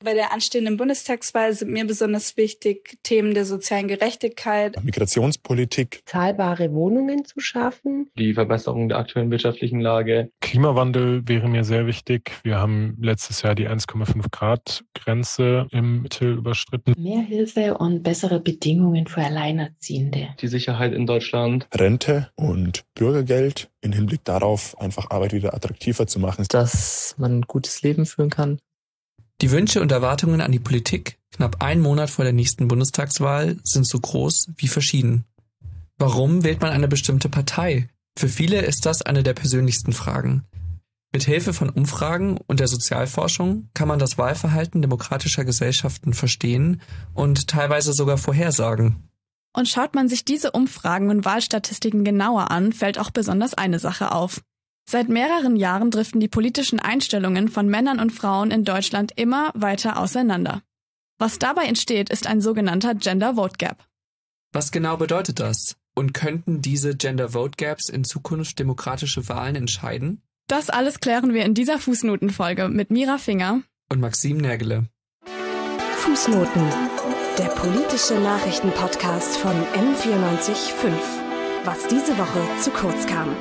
Bei der anstehenden Bundestagswahl sind mir besonders wichtig Themen der sozialen Gerechtigkeit, Migrationspolitik, zahlbare Wohnungen zu schaffen, die Verbesserung der aktuellen wirtschaftlichen Lage. Klimawandel wäre mir sehr wichtig. Wir haben letztes Jahr die 1,5 Grad Grenze im Mittel überschritten. Mehr Hilfe und bessere Bedingungen für Alleinerziehende. Die Sicherheit in Deutschland. Rente und Bürgergeld im Hinblick darauf, einfach Arbeit wieder attraktiver zu machen. Dass man ein gutes Leben führen kann. Die Wünsche und Erwartungen an die Politik, knapp einen Monat vor der nächsten Bundestagswahl, sind so groß wie verschieden. Warum wählt man eine bestimmte Partei? Für viele ist das eine der persönlichsten Fragen. Mit Hilfe von Umfragen und der Sozialforschung kann man das Wahlverhalten demokratischer Gesellschaften verstehen und teilweise sogar vorhersagen. Und schaut man sich diese Umfragen und Wahlstatistiken genauer an, fällt auch besonders eine Sache auf. Seit mehreren Jahren driften die politischen Einstellungen von Männern und Frauen in Deutschland immer weiter auseinander. Was dabei entsteht, ist ein sogenannter Gender Vote Gap. Was genau bedeutet das? Und könnten diese Gender Vote Gaps in Zukunft demokratische Wahlen entscheiden? Das alles klären wir in dieser Fußnotenfolge mit Mira Finger und Maxim Nergele. Fußnoten, der politische Nachrichtenpodcast von M94.5. Was diese Woche zu kurz kam.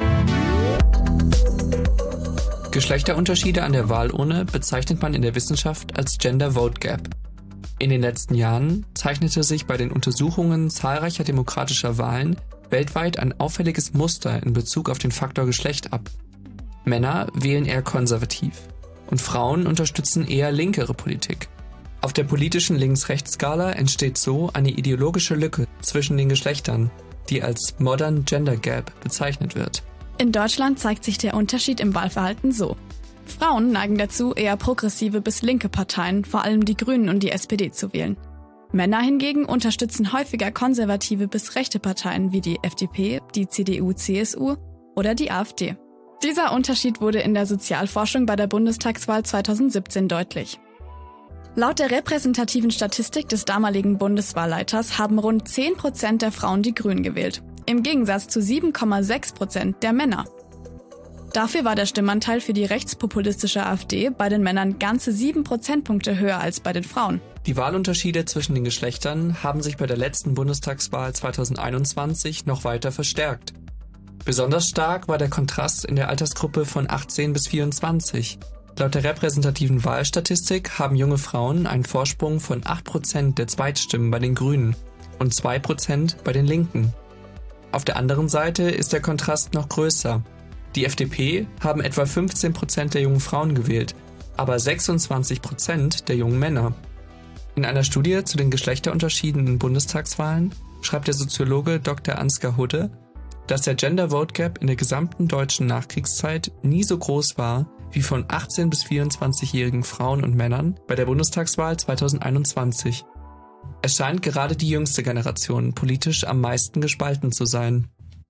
Geschlechterunterschiede an der Wahlurne bezeichnet man in der Wissenschaft als Gender Vote Gap. In den letzten Jahren zeichnete sich bei den Untersuchungen zahlreicher demokratischer Wahlen weltweit ein auffälliges Muster in Bezug auf den Faktor Geschlecht ab. Männer wählen eher konservativ und Frauen unterstützen eher linkere Politik. Auf der politischen Links-Rechts-Skala entsteht so eine ideologische Lücke zwischen den Geschlechtern, die als Modern Gender Gap bezeichnet wird. In Deutschland zeigt sich der Unterschied im Wahlverhalten so. Frauen neigen dazu, eher progressive bis linke Parteien, vor allem die Grünen und die SPD, zu wählen. Männer hingegen unterstützen häufiger konservative bis rechte Parteien wie die FDP, die CDU/CSU oder die AfD. Dieser Unterschied wurde in der Sozialforschung bei der Bundestagswahl 2017 deutlich. Laut der repräsentativen Statistik des damaligen Bundeswahlleiters haben rund 10% der Frauen die Grünen gewählt. Im Gegensatz zu 7,6% der Männer. Dafür war der Stimmanteil für die rechtspopulistische AfD bei den Männern ganze 7 Prozentpunkte höher als bei den Frauen. Die Wahlunterschiede zwischen den Geschlechtern haben sich bei der letzten Bundestagswahl 2021 noch weiter verstärkt. Besonders stark war der Kontrast in der Altersgruppe von 18 bis 24. Laut der repräsentativen Wahlstatistik haben junge Frauen einen Vorsprung von 8% der Zweitstimmen bei den Grünen und 2% bei den Linken. Auf der anderen Seite ist der Kontrast noch größer. Die FDP haben etwa 15% der jungen Frauen gewählt, aber 26% der jungen Männer. In einer Studie zu den Geschlechterunterschieden in Bundestagswahlen schreibt der Soziologe Dr. Ansgar Hudde, dass der Gender Vote Gap in der gesamten deutschen Nachkriegszeit nie so groß war wie von 18- bis 24-jährigen Frauen und Männern bei der Bundestagswahl 2021. Es scheint gerade die jüngste Generation politisch am meisten gespalten zu sein.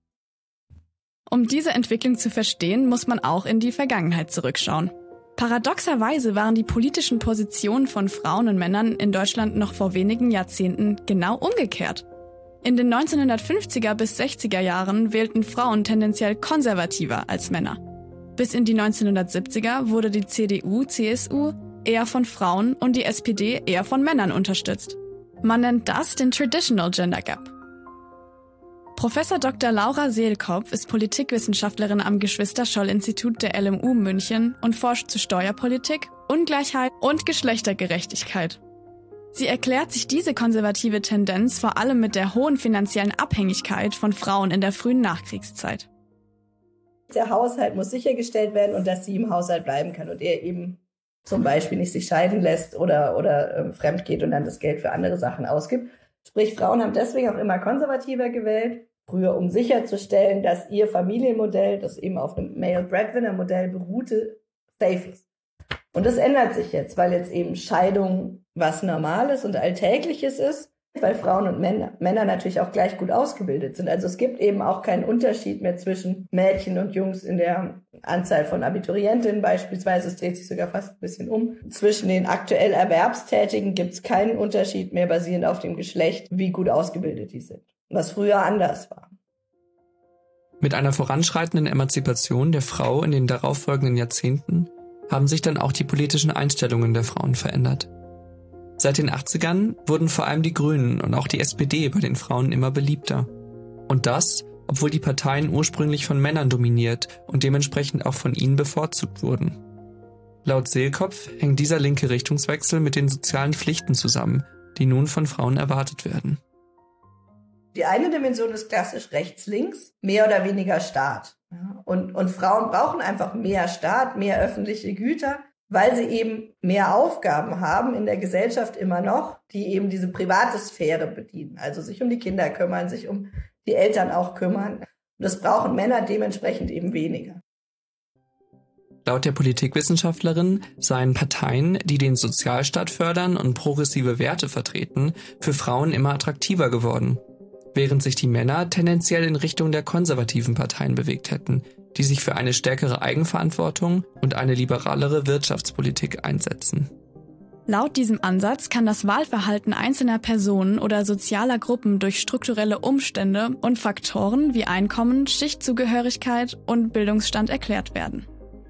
Um diese Entwicklung zu verstehen, muss man auch in die Vergangenheit zurückschauen. Paradoxerweise waren die politischen Positionen von Frauen und Männern in Deutschland noch vor wenigen Jahrzehnten genau umgekehrt. In den 1950er bis 60er Jahren wählten Frauen tendenziell konservativer als Männer. Bis in die 1970er wurde die CDU/CSU eher von Frauen und die SPD eher von Männern unterstützt. Man nennt das den Traditional Gender Gap. Professor Dr. Laura Seelkopf ist Politikwissenschaftlerin am Geschwister-Scholl-Institut der LMU München und forscht zu Steuerpolitik, Ungleichheit und Geschlechtergerechtigkeit. Sie erklärt sich diese konservative Tendenz vor allem mit der hohen finanziellen Abhängigkeit von Frauen in der frühen Nachkriegszeit. Der Haushalt muss sichergestellt werden und dass sie im Haushalt bleiben kann und er eben zum Beispiel nicht sich scheiden lässt oder fremd geht und dann das Geld für andere Sachen ausgibt. Sprich, Frauen haben deswegen auch immer konservativer gewählt, früher um sicherzustellen, dass ihr Familienmodell, das eben auf einem Male-Breadwinner-Modell beruhte, safe ist. Und das ändert sich jetzt, weil jetzt eben Scheidung was Normales und Alltägliches ist, weil Frauen und Männer natürlich auch gleich gut ausgebildet sind. Also es gibt eben auch keinen Unterschied mehr zwischen Mädchen und Jungs in der Anzahl von Abiturientinnen beispielsweise. Es dreht sich sogar fast ein bisschen um. Zwischen den aktuell Erwerbstätigen gibt es keinen Unterschied mehr basierend auf dem Geschlecht, wie gut ausgebildet die sind. Was früher anders war. Mit einer voranschreitenden Emanzipation der Frau in den darauffolgenden Jahrzehnten haben sich dann auch die politischen Einstellungen der Frauen verändert. Seit den 80ern wurden vor allem die Grünen und auch die SPD bei den Frauen immer beliebter. Und das, obwohl die Parteien ursprünglich von Männern dominiert und dementsprechend auch von ihnen bevorzugt wurden. Laut Seelkopf hängt dieser linke Richtungswechsel mit den sozialen Pflichten zusammen, die nun von Frauen erwartet werden. Die eine Dimension ist klassisch rechts-links, mehr oder weniger Staat. Ja, und Frauen brauchen einfach mehr Staat, mehr öffentliche Güter, weil sie eben mehr Aufgaben haben in der Gesellschaft immer noch, die eben diese private Sphäre bedienen. Also sich um die Kinder kümmern, sich um die Eltern auch kümmern. Und das brauchen Männer dementsprechend eben weniger. Laut der Politikwissenschaftlerin seien Parteien, die den Sozialstaat fördern und progressive Werte vertreten, für Frauen immer attraktiver geworden, während sich die Männer tendenziell in Richtung der konservativen Parteien bewegt hätten, die sich für eine stärkere Eigenverantwortung und eine liberalere Wirtschaftspolitik einsetzen. Laut diesem Ansatz kann das Wahlverhalten einzelner Personen oder sozialer Gruppen durch strukturelle Umstände und Faktoren wie Einkommen, Schichtzugehörigkeit und Bildungsstand erklärt werden.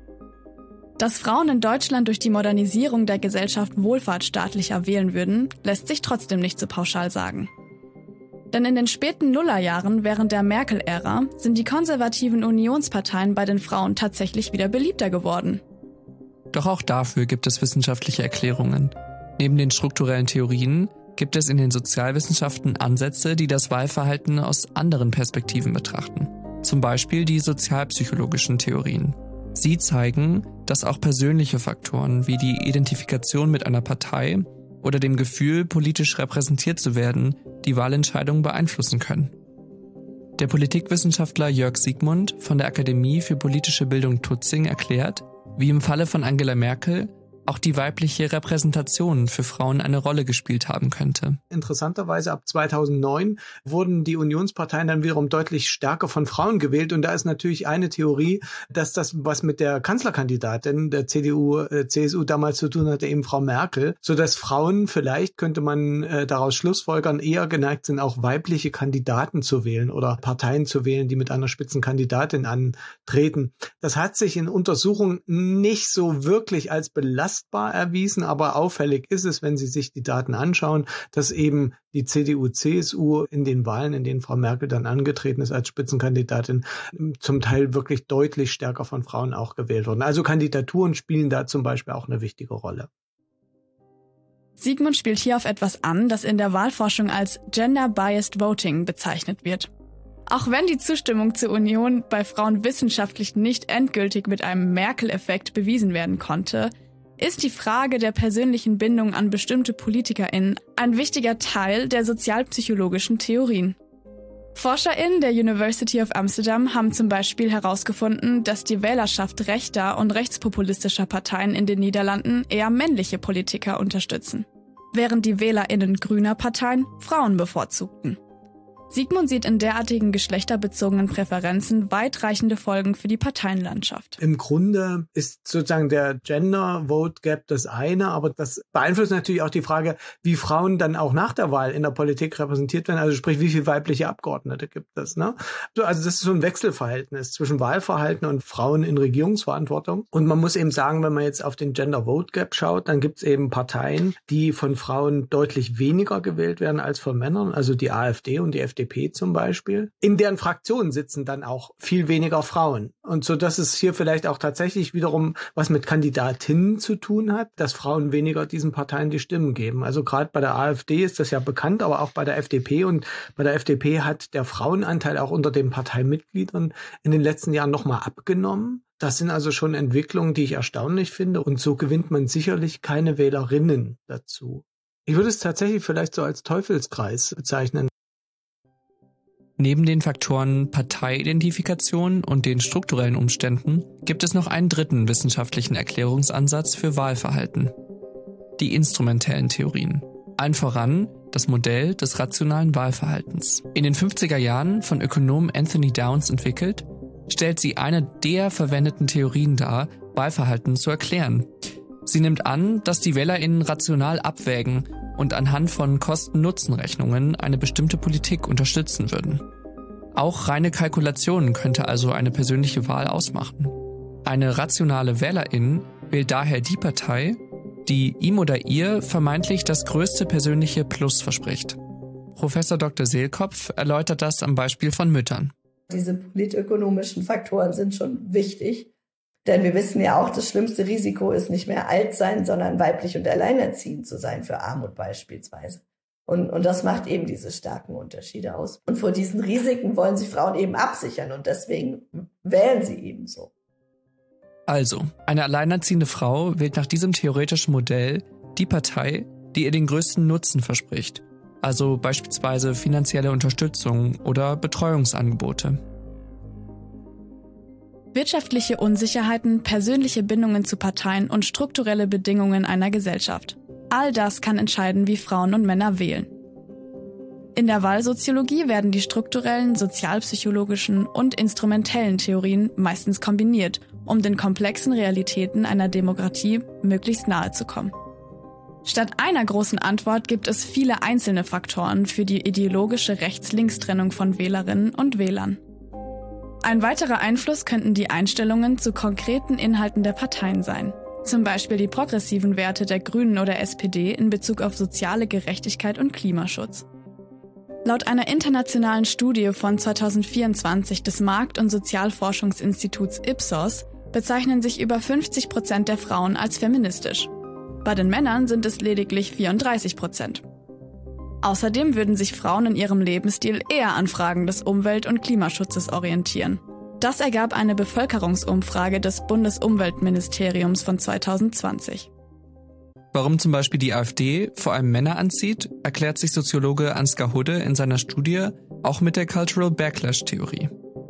Dass Frauen in Deutschland durch die Modernisierung der Gesellschaft wohlfahrtsstaatlicher wählen würden, lässt sich trotzdem nicht so pauschal sagen. Denn in den späten Nullerjahren während der Merkel-Ära sind die konservativen Unionsparteien bei den Frauen tatsächlich wieder beliebter geworden. Doch auch dafür gibt es wissenschaftliche Erklärungen. Neben den strukturellen Theorien gibt es in den Sozialwissenschaften Ansätze, die das Wahlverhalten aus anderen Perspektiven betrachten. Zum Beispiel die sozialpsychologischen Theorien. Sie zeigen, dass auch persönliche Faktoren wie die Identifikation mit einer Partei oder dem Gefühl, politisch repräsentiert zu werden, die Wahlentscheidungen beeinflussen können. Der Politikwissenschaftler Jörg Siegmund von der Akademie für politische Bildung Tutzing erklärt, wie im Falle von Angela Merkel auch die weibliche Repräsentation für Frauen eine Rolle gespielt haben könnte. Interessanterweise ab 2009 wurden die Unionsparteien dann wiederum deutlich stärker von Frauen gewählt. Und da ist natürlich eine Theorie, dass das was mit der Kanzlerkandidatin der CDU-CSU damals zu tun hatte, eben Frau Merkel, sodass Frauen vielleicht, könnte man daraus schlussfolgern, eher geneigt sind, auch weibliche Kandidaten zu wählen oder Parteien zu wählen, die mit einer Spitzenkandidatin antreten. Das hat sich in Untersuchungen nicht so wirklich als belastbar erwiesen, aber auffällig ist es, wenn Sie sich die Daten anschauen, dass eben die CDU-CSU in den Wahlen, in denen Frau Merkel dann angetreten ist als Spitzenkandidatin, zum Teil wirklich deutlich stärker von Frauen auch gewählt wurden. Also Kandidaturen spielen da zum Beispiel auch eine wichtige Rolle. Siegmund spielt hier auf etwas an, das in der Wahlforschung als Gender-Biased Voting bezeichnet wird. Auch wenn die Zustimmung zur Union bei Frauen wissenschaftlich nicht endgültig mit einem Merkel-Effekt bewiesen werden konnte, ist die Frage der persönlichen Bindung an bestimmte PolitikerInnen ein wichtiger Teil der sozialpsychologischen Theorien. ForscherInnen der University of Amsterdam haben zum Beispiel herausgefunden, dass die Wählerschaft rechter und rechtspopulistischer Parteien in den Niederlanden eher männliche Politiker unterstützen, während die WählerInnen grüner Parteien Frauen bevorzugten. Siegmund sieht in derartigen geschlechterbezogenen Präferenzen weitreichende Folgen für die Parteienlandschaft. Im Grunde ist sozusagen der Gender Vote Gap das eine, aber das beeinflusst natürlich auch die Frage, wie Frauen dann auch nach der Wahl in der Politik repräsentiert werden, also sprich, wie viele weibliche Abgeordnete gibt es, ne? Also das ist so ein Wechselverhältnis zwischen Wahlverhalten und Frauen in Regierungsverantwortung. Und man muss eben sagen, wenn man jetzt auf den Gender Vote Gap schaut, dann gibt es eben Parteien, die von Frauen deutlich weniger gewählt werden als von Männern, also die AfD und die FDP zum Beispiel. In deren Fraktionen sitzen dann auch viel weniger Frauen. Und so, dass es hier vielleicht auch tatsächlich wiederum was mit Kandidatinnen zu tun hat, dass Frauen weniger diesen Parteien die Stimmen geben. Also gerade bei der AfD ist das ja bekannt, aber auch bei der FDP. Und bei der FDP hat der Frauenanteil auch unter den Parteimitgliedern in den letzten Jahren nochmal abgenommen. Das sind also schon Entwicklungen, die ich erstaunlich finde. Und so gewinnt man sicherlich keine Wählerinnen dazu. Ich würde es tatsächlich vielleicht so als Teufelskreis bezeichnen. Neben den Faktoren Parteiidentifikation und den strukturellen Umständen gibt es noch einen dritten wissenschaftlichen Erklärungsansatz für Wahlverhalten: die instrumentellen Theorien. Allen voran das Modell des rationalen Wahlverhaltens. In den 50er Jahren von Ökonom Anthony Downs entwickelt, stellt sie eine der verwendeten Theorien dar, Wahlverhalten zu erklären. Sie nimmt an, dass die WählerInnen rational abwägen und anhand von Kosten-Nutzen-Rechnungen eine bestimmte Politik unterstützen würden. Auch reine Kalkulation könnte also eine persönliche Wahl ausmachen. Eine rationale WählerIn wählt daher die Partei, die ihm oder ihr vermeintlich das größte persönliche Plus verspricht. Professor Dr. Seelkopf erläutert das am Beispiel von Müttern. Diese politökonomischen Faktoren sind schon wichtig, denn wir wissen ja auch, das schlimmste Risiko ist nicht mehr alt sein, sondern weiblich und alleinerziehend zu sein für Armut beispielsweise. Und das macht eben diese starken Unterschiede aus. Und vor diesen Risiken wollen sich Frauen eben absichern und deswegen wählen sie eben so. Also, eine alleinerziehende Frau wählt nach diesem theoretischen Modell die Partei, die ihr den größten Nutzen verspricht. Also beispielsweise finanzielle Unterstützung oder Betreuungsangebote. Wirtschaftliche Unsicherheiten, persönliche Bindungen zu Parteien und strukturelle Bedingungen einer Gesellschaft. All das kann entscheiden, wie Frauen und Männer wählen. In der Wahlsoziologie werden die strukturellen, sozialpsychologischen und instrumentellen Theorien meistens kombiniert, um den komplexen Realitäten einer Demokratie möglichst nahe zu kommen. Statt einer großen Antwort gibt es viele einzelne Faktoren für die ideologische Rechts-Links-Trennung von Wählerinnen und Wählern. Ein weiterer Einfluss könnten die Einstellungen zu konkreten Inhalten der Parteien sein. Zum Beispiel die progressiven Werte der Grünen oder SPD in Bezug auf soziale Gerechtigkeit und Klimaschutz. Laut einer internationalen Studie von 2024 des Markt- und Sozialforschungsinstituts Ipsos bezeichnen sich über 50% der Frauen als feministisch. Bei den Männern sind es lediglich 34%. Außerdem würden sich Frauen in ihrem Lebensstil eher an Fragen des Umwelt- und Klimaschutzes orientieren. Das ergab eine Bevölkerungsumfrage des Bundesumweltministeriums von 2020. Warum zum Beispiel die AfD vor allem Männer anzieht, erklärt sich Soziologe Ansgar Hudde in seiner Studie auch mit der Cultural Backlash-Theorie.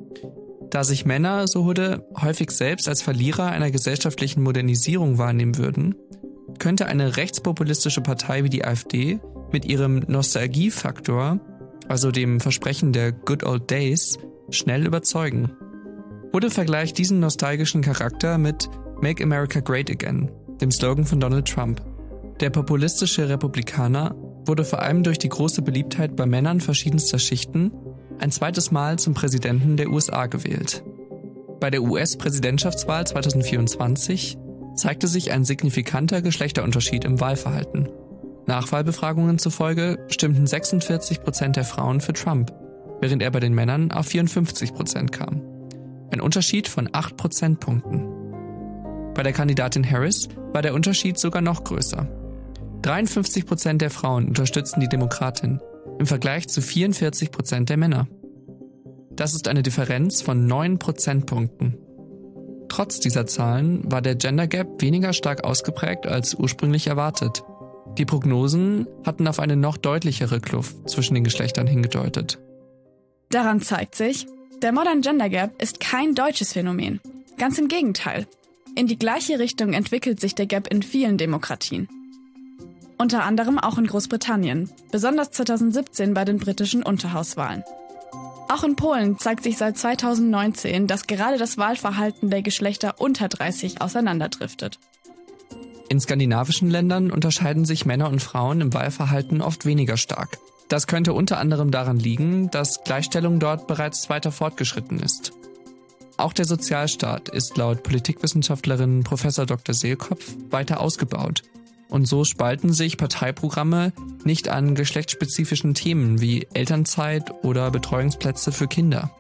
Da sich Männer, so Hudde, häufig selbst als Verlierer einer gesellschaftlichen Modernisierung wahrnehmen würden, könnte eine rechtspopulistische Partei wie die AfD mit ihrem Nostalgiefaktor, also dem Versprechen der Good Old Days, schnell überzeugen. Hudde vergleicht diesen nostalgischen Charakter mit Make America Great Again, dem Slogan von Donald Trump. Der populistische Republikaner wurde vor allem durch die große Beliebtheit bei Männern verschiedenster Schichten ein zweites Mal zum Präsidenten der USA gewählt. Bei der US-Präsidentschaftswahl 2024 zeigte sich ein signifikanter Geschlechterunterschied im Wahlverhalten. Nachwahlbefragungen zufolge stimmten 46% der Frauen für Trump, während er bei den Männern auf 54% kam. Ein Unterschied von 8 Prozentpunkten. Bei der Kandidatin Harris war der Unterschied sogar noch größer. 53% der Frauen unterstützten die Demokratin, im Vergleich zu 44% der Männer. Das ist eine Differenz von 9 Prozentpunkten. Trotz dieser Zahlen war der Gender Gap weniger stark ausgeprägt als ursprünglich erwartet. Die Prognosen hatten auf eine noch deutlichere Kluft zwischen den Geschlechtern hingedeutet. Daran zeigt sich, der Modern Gender Gap ist kein deutsches Phänomen. Ganz im Gegenteil. In die gleiche Richtung entwickelt sich der Gap in vielen Demokratien. Unter anderem auch in Großbritannien, besonders 2017 bei den britischen Unterhauswahlen. Auch in Polen zeigt sich seit 2019, dass gerade das Wahlverhalten der Geschlechter unter 30 auseinanderdriftet. In skandinavischen Ländern unterscheiden sich Männer und Frauen im Wahlverhalten oft weniger stark. Das könnte unter anderem daran liegen, dass Gleichstellung dort bereits weiter fortgeschritten ist. Auch der Sozialstaat ist laut Politikwissenschaftlerin Prof. Dr. Seelkopf weiter ausgebaut. Und so spalten sich Parteiprogramme nicht an geschlechtsspezifischen Themen wie Elternzeit oder Betreuungsplätze für Kinder.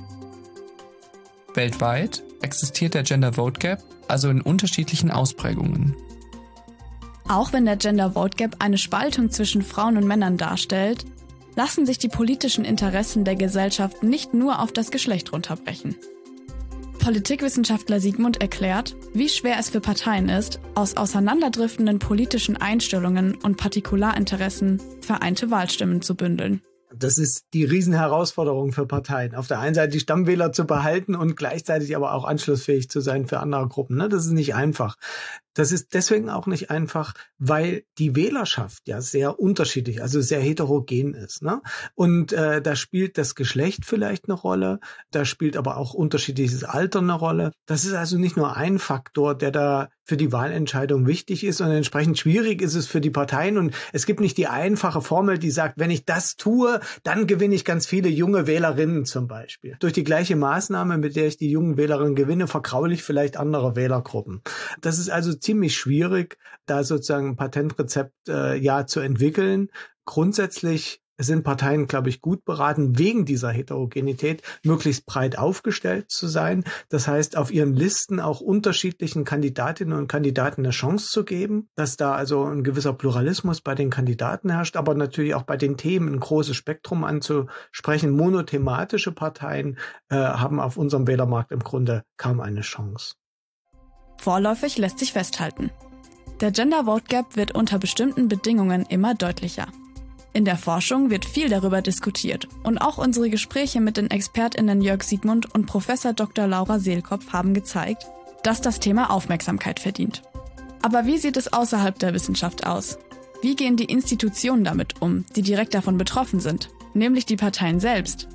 Weltweit existiert der Gender Vote Gap also in unterschiedlichen Ausprägungen. Auch wenn der Gender Vote Gap eine Spaltung zwischen Frauen und Männern darstellt, lassen sich die politischen Interessen der Gesellschaft nicht nur auf das Geschlecht runterbrechen. Politikwissenschaftler Siegmund erklärt, wie schwer es für Parteien ist, aus auseinanderdriftenden politischen Einstellungen und Partikularinteressen vereinte Wahlstimmen zu bündeln. Das ist die Riesenherausforderung für Parteien. Auf der einen Seite die Stammwähler zu behalten und gleichzeitig aber auch anschlussfähig zu sein für andere Gruppen. Das ist nicht einfach. Das ist deswegen auch nicht einfach, weil die Wählerschaft ja sehr unterschiedlich, also sehr heterogen ist. Und da spielt das Geschlecht vielleicht eine Rolle, da spielt aber auch unterschiedliches Alter eine Rolle. Das ist also nicht nur ein Faktor, der da für die Wahlentscheidung wichtig ist, und entsprechend schwierig ist es für die Parteien. Und es gibt nicht die einfache Formel, die sagt, wenn ich das tue, dann gewinne ich ganz viele junge Wählerinnen zum Beispiel. Durch die gleiche Maßnahme, mit der ich die jungen Wählerinnen gewinne, vergraule ich vielleicht andere Wählergruppen. Das ist also ziemlich schwierig, da sozusagen ein Patentrezept zu entwickeln. Grundsätzlich sind Parteien, glaube ich, gut beraten, wegen dieser Heterogenität möglichst breit aufgestellt zu sein. Das heißt, auf ihren Listen auch unterschiedlichen Kandidatinnen und Kandidaten eine Chance zu geben, dass da also ein gewisser Pluralismus bei den Kandidaten herrscht, aber natürlich auch bei den Themen ein großes Spektrum anzusprechen. Monothematische Parteien haben auf unserem Wählermarkt im Grunde kaum eine Chance. Vorläufig lässt sich festhalten: Der Gender Vote Gap wird unter bestimmten Bedingungen immer deutlicher. In der Forschung wird viel darüber diskutiert und auch unsere Gespräche mit den ExpertInnen Jörg Siegmund und Professor Dr. Laura Seelkopf haben gezeigt, dass das Thema Aufmerksamkeit verdient. Aber wie sieht es außerhalb der Wissenschaft aus? Wie gehen die Institutionen damit um, die direkt davon betroffen sind, nämlich die Parteien selbst?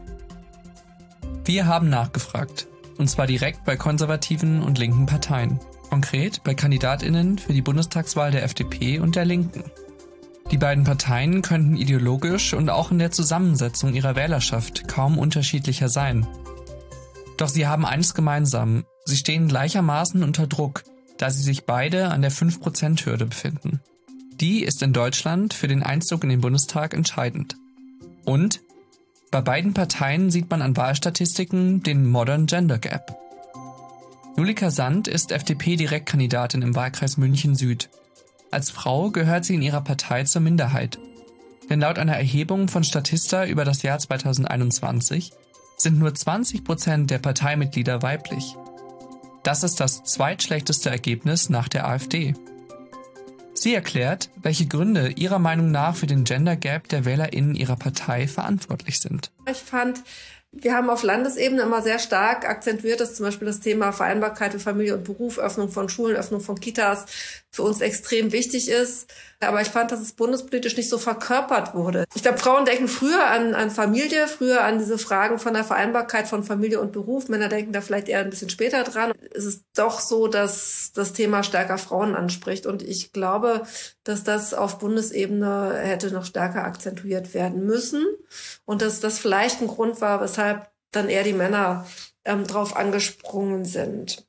Wir haben nachgefragt, und zwar direkt bei konservativen und linken Parteien, konkret bei KandidatInnen für die Bundestagswahl der FDP und der Linken. Die beiden Parteien könnten ideologisch und auch in der Zusammensetzung ihrer Wählerschaft kaum unterschiedlicher sein. Doch sie haben eines gemeinsam: Sie stehen gleichermaßen unter Druck, da sie sich beide an der 5%-Hürde befinden. Die ist in Deutschland für den Einzug in den Bundestag entscheidend. Und bei beiden Parteien sieht man an Wahlstatistiken den Modern Gender Gap. Julika Sand ist FDP-Direktkandidatin im Wahlkreis München Süd. Als Frau gehört sie in ihrer Partei zur Minderheit. Denn laut einer Erhebung von Statista über das Jahr 2021 sind nur 20% der Parteimitglieder weiblich. Das ist das zweitschlechteste Ergebnis nach der AfD. Sie erklärt, welche Gründe ihrer Meinung nach für den Gender Gap der WählerInnen ihrer Partei verantwortlich sind. Ich fand, wir haben auf Landesebene immer sehr stark akzentuiert, dass zum Beispiel das Thema Vereinbarkeit für Familie und Beruf, Öffnung von Schulen, Öffnung von Kitas für uns extrem wichtig ist. Aber ich fand, dass es bundespolitisch nicht so verkörpert wurde. Ich glaube, Frauen denken früher an Familie, früher an diese Fragen von der Vereinbarkeit von Familie und Beruf. Männer denken da vielleicht eher ein bisschen später dran. Es ist doch so, dass das Thema stärker Frauen anspricht. Und ich glaube, dass das auf Bundesebene hätte noch stärker akzentuiert werden müssen. Und dass das vielleicht ein Grund war, weshalb dann eher die Männer drauf angesprungen sind.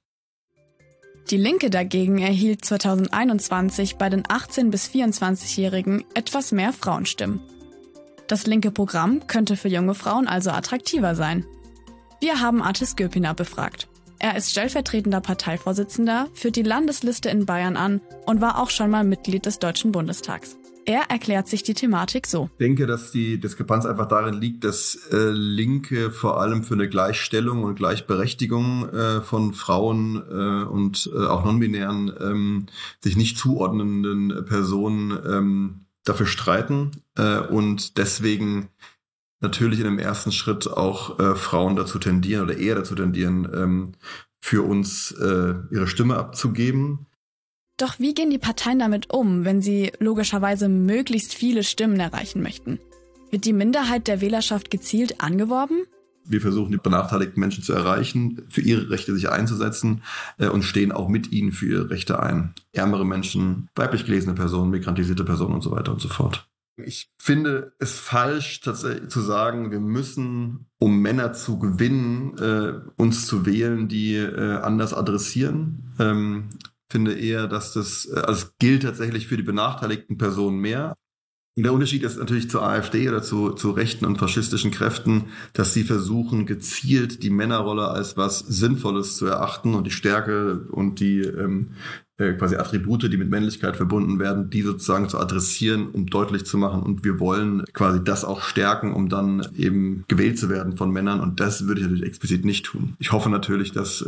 Die Linke dagegen erhielt 2021 bei den 18- bis 24-Jährigen etwas mehr Frauenstimmen. Das linke Programm könnte für junge Frauen also attraktiver sein. Wir haben Artis Göpiner befragt. Er ist stellvertretender Parteivorsitzender, führt die Landesliste in Bayern an und war auch schon mal Mitglied des Deutschen Bundestags. Er erklärt sich die Thematik so. Ich denke, dass die Diskrepanz einfach darin liegt, dass Linke vor allem für eine Gleichstellung und Gleichberechtigung von Frauen und auch non-binären sich nicht zuordnenden Personen dafür streiten und deswegen natürlich in einem ersten Schritt auch Frauen dazu tendieren oder eher dazu tendieren, für uns ihre Stimme abzugeben. Doch wie gehen die Parteien damit um, wenn sie logischerweise möglichst viele Stimmen erreichen möchten? Wird die Minderheit der Wählerschaft gezielt angeworben? Wir versuchen, die benachteiligten Menschen zu erreichen, für ihre Rechte sich einzusetzen und stehen auch mit ihnen für ihre Rechte ein. Ärmere Menschen, weiblich gelesene Personen, migrantisierte Personen und so weiter und so fort. Ich finde es falsch, tatsächlich zu sagen, wir müssen, um Männer zu gewinnen, uns zu wählen, die anders adressieren. Finde eher, dass das gilt tatsächlich für die benachteiligten Personen mehr. Und der Unterschied ist natürlich zur AfD oder zu rechten und faschistischen Kräften, dass sie versuchen, gezielt die Männerrolle als was Sinnvolles zu erachten und die Stärke und die quasi Attribute, die mit Männlichkeit verbunden werden, die sozusagen zu adressieren, um deutlich zu machen. Und wir wollen quasi das auch stärken, um dann eben gewählt zu werden von Männern. Und das würde ich natürlich explizit nicht tun. Ich hoffe natürlich, dass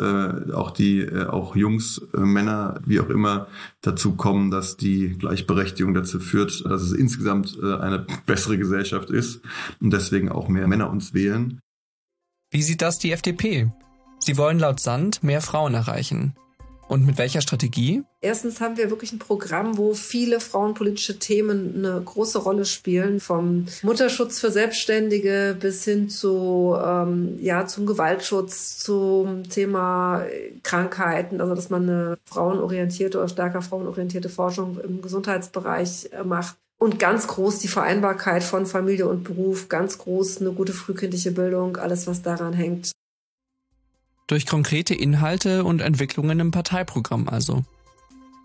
auch Jungs, Männer, wie auch immer, dazu kommen, dass die Gleichberechtigung dazu führt, dass es insgesamt eine bessere Gesellschaft ist und deswegen auch mehr Männer uns wählen. Wie sieht das die FDP? Sie wollen laut Sand mehr Frauen erreichen. Und mit welcher Strategie? Erstens haben wir wirklich ein Programm, wo viele frauenpolitische Themen eine große Rolle spielen, vom Mutterschutz für Selbstständige bis hin zum Gewaltschutz, zum Thema Krankheiten, also dass man eine frauenorientierte oder stärker frauenorientierte Forschung im Gesundheitsbereich macht. Und ganz groß die Vereinbarkeit von Familie und Beruf, ganz groß eine gute frühkindliche Bildung, alles was daran hängt. Durch konkrete Inhalte und Entwicklungen im Parteiprogramm also.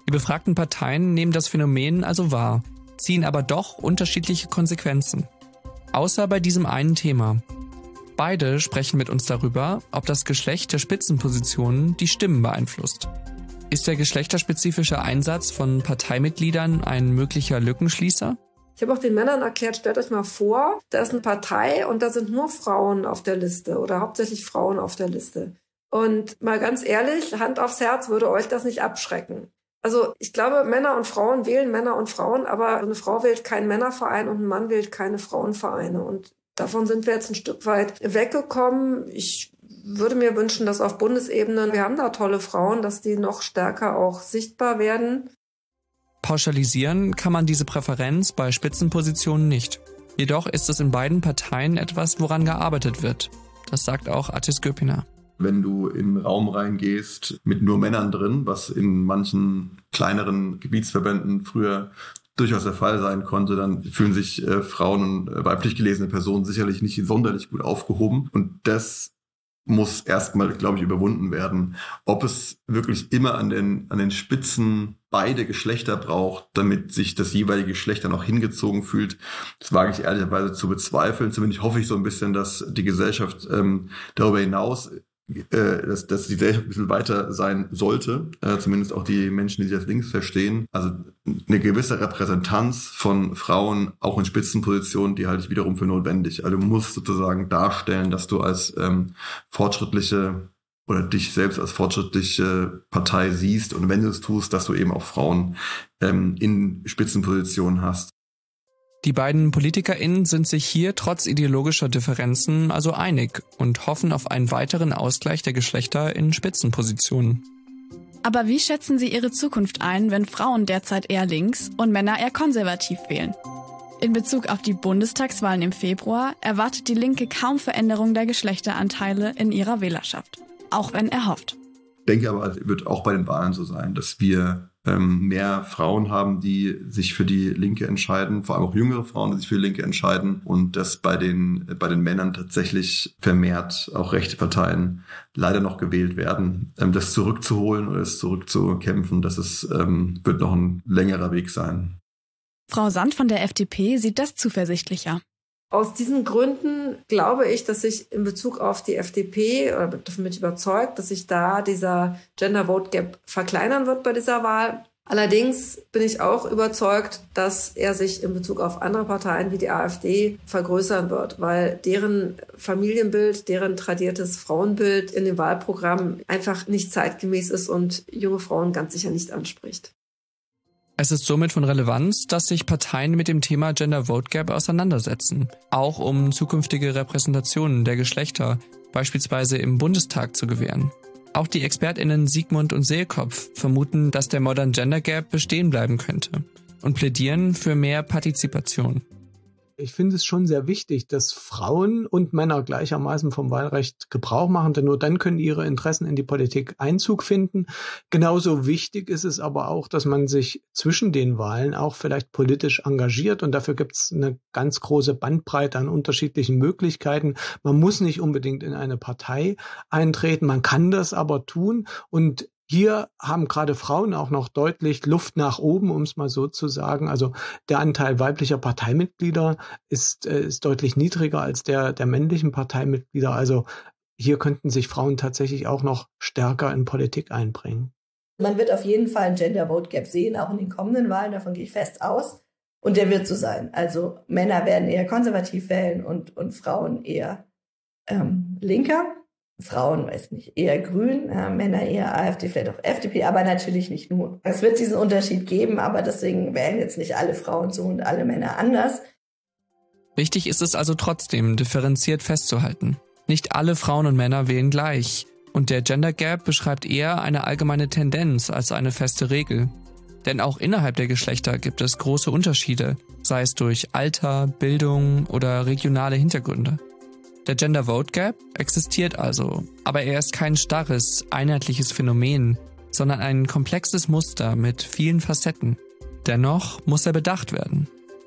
Die befragten Parteien nehmen das Phänomen also wahr, ziehen aber doch unterschiedliche Konsequenzen. Außer bei diesem einen Thema. Beide sprechen mit uns darüber, ob das Geschlecht der Spitzenpositionen die Stimmen beeinflusst. Ist der geschlechterspezifische Einsatz von Parteimitgliedern ein möglicher Lückenschließer? Ich habe auch den Männern erklärt, stellt euch mal vor, da ist eine Partei und da sind nur Frauen auf der Liste oder hauptsächlich Frauen auf der Liste. Und mal ganz ehrlich, Hand aufs Herz, würde euch das nicht abschrecken. Also ich glaube, Männer und Frauen wählen Männer und Frauen, aber eine Frau wählt keinen Männerverein und ein Mann wählt keine Frauenvereine. Und davon sind wir jetzt ein Stück weit weggekommen. Ich würde mir wünschen, dass auf Bundesebene, wir haben da tolle Frauen, dass die noch stärker auch sichtbar werden. Pauschalisieren kann man diese Präferenz bei Spitzenpositionen nicht. Jedoch ist es in beiden Parteien etwas, woran gearbeitet wird. Das sagt auch Atis Göpiner. Wenn du in einen Raum reingehst mit nur Männern drin, was in manchen kleineren Gebietsverbänden früher durchaus der Fall sein konnte, dann fühlen sich Frauen und weiblich gelesene Personen sicherlich nicht sonderlich gut aufgehoben. Und das muss erstmal, glaube ich, überwunden werden. Ob es wirklich immer an den Spitzen beide Geschlechter braucht, damit sich das jeweilige Geschlecht dann auch hingezogen fühlt, das wage ich ehrlicherweise zu bezweifeln. Zumindest hoffe ich so ein bisschen, dass die Gesellschaft darüber hinaus dass die Gesellschaft ein bisschen weiter sein sollte, zumindest auch die Menschen, die sich als links verstehen. Also eine gewisse Repräsentanz von Frauen, auch in Spitzenpositionen, die halte ich wiederum für notwendig. Also du musst sozusagen darstellen, dass du als fortschrittliche oder dich selbst als fortschrittliche Partei siehst und wenn du es tust, dass du eben auch Frauen in Spitzenpositionen hast. Die beiden PolitikerInnen sind sich hier trotz ideologischer Differenzen also einig und hoffen auf einen weiteren Ausgleich der Geschlechter in Spitzenpositionen. Aber wie schätzen Sie Ihre Zukunft ein, wenn Frauen derzeit eher links und Männer eher konservativ wählen? In Bezug auf die Bundestagswahlen im Februar erwartet die Linke kaum Veränderung der Geschlechteranteile in ihrer Wählerschaft, auch wenn erhofft. Ich denke aber, es wird auch bei den Wahlen so sein, dass wir mehr Frauen haben, die sich für die Linke entscheiden, vor allem auch jüngere Frauen, die sich für die Linke entscheiden und dass bei den Männern tatsächlich vermehrt auch rechte Parteien leider noch gewählt werden. Das zurückzuholen oder das zurückzukämpfen, wird noch ein längerer Weg sein. Frau Sand von der FDP sieht das zuversichtlicher. Aus diesen Gründen glaube ich, dass sich in Bezug auf die FDP, oder davon bin ich überzeugt, dass sich da dieser Gender Vote Gap verkleinern wird bei dieser Wahl. Allerdings bin ich auch überzeugt, dass er sich in Bezug auf andere Parteien wie die AfD vergrößern wird, weil deren Familienbild, deren tradiertes Frauenbild in dem Wahlprogramm einfach nicht zeitgemäß ist und junge Frauen ganz sicher nicht anspricht. Es ist somit von Relevanz, dass sich Parteien mit dem Thema Gender Vote Gap auseinandersetzen, auch um zukünftige Repräsentationen der Geschlechter, beispielsweise im Bundestag, zu gewähren. Auch die ExpertInnen Siegmund und Seelkopf vermuten, dass der Modern Gender Gap bestehen bleiben könnte und plädieren für mehr Partizipation. Ich finde es schon sehr wichtig, dass Frauen und Männer gleichermaßen vom Wahlrecht Gebrauch machen, denn nur dann können ihre Interessen in die Politik Einzug finden. Genauso wichtig ist es aber auch, dass man sich zwischen den Wahlen auch vielleicht politisch engagiert und dafür gibt es eine ganz große Bandbreite an unterschiedlichen Möglichkeiten. Man muss nicht unbedingt in eine Partei eintreten, man kann das aber tun und hier haben gerade Frauen auch noch deutlich Luft nach oben, um es mal so zu sagen. Also der Anteil weiblicher Parteimitglieder ist deutlich niedriger als der männlichen Parteimitglieder. Also hier könnten sich Frauen tatsächlich auch noch stärker in Politik einbringen. Man wird auf jeden Fall ein Gender Vote Gap sehen, auch in den kommenden Wahlen, davon gehe ich fest aus. Und der wird so sein. Also Männer werden eher konservativ wählen und Frauen eher linker. Frauen, weiß nicht, eher grün, Männer eher AfD, vielleicht auch FDP, aber natürlich nicht nur. Es wird diesen Unterschied geben, aber deswegen wählen jetzt nicht alle Frauen so und alle Männer anders. Wichtig ist es also trotzdem, differenziert festzuhalten. Nicht alle Frauen und Männer wählen gleich. Und der Gender Gap beschreibt eher eine allgemeine Tendenz als eine feste Regel. Denn auch innerhalb der Geschlechter gibt es große Unterschiede, sei es durch Alter, Bildung oder regionale Hintergründe. Der Gender Vote Gap existiert also, aber er ist kein starres, einheitliches Phänomen, sondern ein komplexes Muster mit vielen Facetten. Dennoch muss er bedacht werden.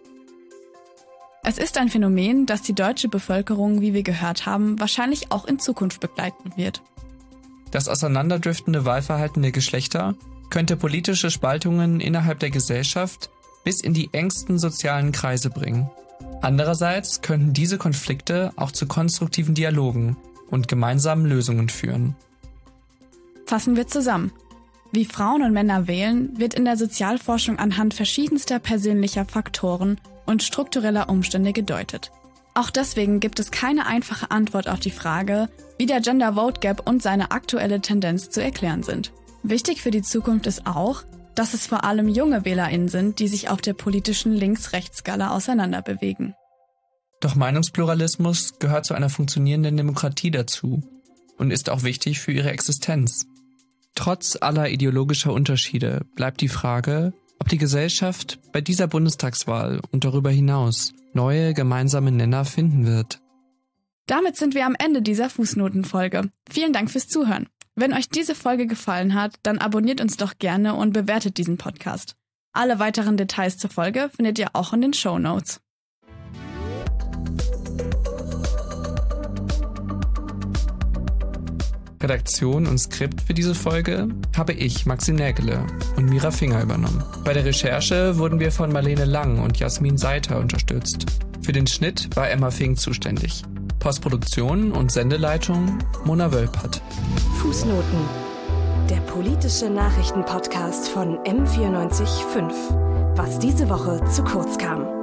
Es ist ein Phänomen, das die deutsche Bevölkerung, wie wir gehört haben, wahrscheinlich auch in Zukunft begleiten wird. Das auseinanderdriftende Wahlverhalten der Geschlechter könnte politische Spaltungen innerhalb der Gesellschaft bis in die engsten sozialen Kreise bringen. Andererseits könnten diese Konflikte auch zu konstruktiven Dialogen und gemeinsamen Lösungen führen. Fassen wir zusammen. Wie Frauen und Männer wählen, wird in der Sozialforschung anhand verschiedenster persönlicher Faktoren und struktureller Umstände gedeutet. Auch deswegen gibt es keine einfache Antwort auf die Frage, wie der Gender Vote Gap und seine aktuelle Tendenz zu erklären sind. Wichtig für die Zukunft ist auch, dass es vor allem junge WählerInnen sind, die sich auf der politischen Links-Rechts-Skala auseinanderbewegen. Doch Meinungspluralismus gehört zu einer funktionierenden Demokratie dazu und ist auch wichtig für ihre Existenz. Trotz aller ideologischer Unterschiede bleibt die Frage, ob die Gesellschaft bei dieser Bundestagswahl und darüber hinaus neue gemeinsame Nenner finden wird. Damit sind wir am Ende dieser Fußnotenfolge. Vielen Dank fürs Zuhören. Wenn euch diese Folge gefallen hat, dann abonniert uns doch gerne und bewertet diesen Podcast. Alle weiteren Details zur Folge findet ihr auch in den Shownotes. Redaktion und Skript für diese Folge habe ich, Maxim Nägele und Mira Finger übernommen. Bei der Recherche wurden wir von Marlene Lang und Jasmin Seiter unterstützt. Für den Schnitt war Emma Fink zuständig. Postproduktion und Sendeleitung Mona Wölpert. Fußnoten. Der politische Nachrichtenpodcast von M94.5. Was diese Woche zu kurz kam.